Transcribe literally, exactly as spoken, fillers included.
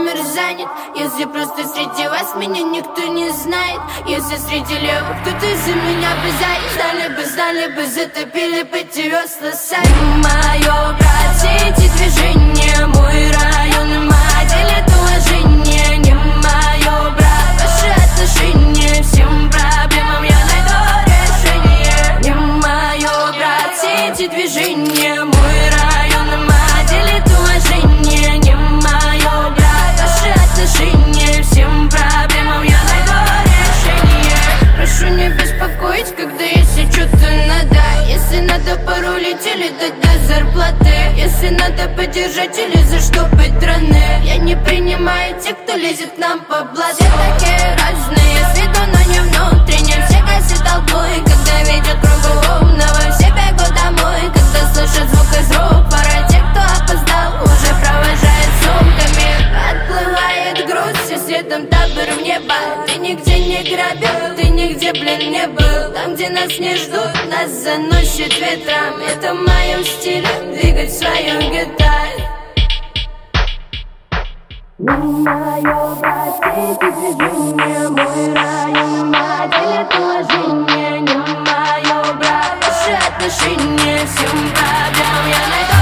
мир занят. Если просто среди вас меня никто не знает, если среди левых кто-то за меня бы занял, знали бы, знали бы, затопили бы эти весла сами. Мое, брат, все эти движения, мой район, и мать делит уважение. Не мое, брат, ваши отношения, всем проблемам я найду решение. Не мое, брат, все эти движения, мой район, и мать делит уважение. Не мое, брат, ваши отношения, всем проблемам я найду решение. Прошу не беспокоить, когда если что-то надо, если надо порулить или дать до зарплаты, если надо поддержать или за что быть раны. Я не принимаю тех, кто лезет к нам по блату. Все такие разные, с виду, но не внутренне. Все гасят толпой, когда видят кругу умного. Все бегут домой, когда слышат звук из рук. Пора тех, кто опоздал, уже провожает сумками. Отплывает грусть, все следом табор в небо. Ты нигде не грабил, ты нигде, блин, не был. Там, где нас не ждут, нас заносит ветром. Это в моем стиле, двигать свою гитару. Не мое, брат, все эти движения, мой район, мать делит уважение. Не мое, брат, ваши отношения, всем проблем я найду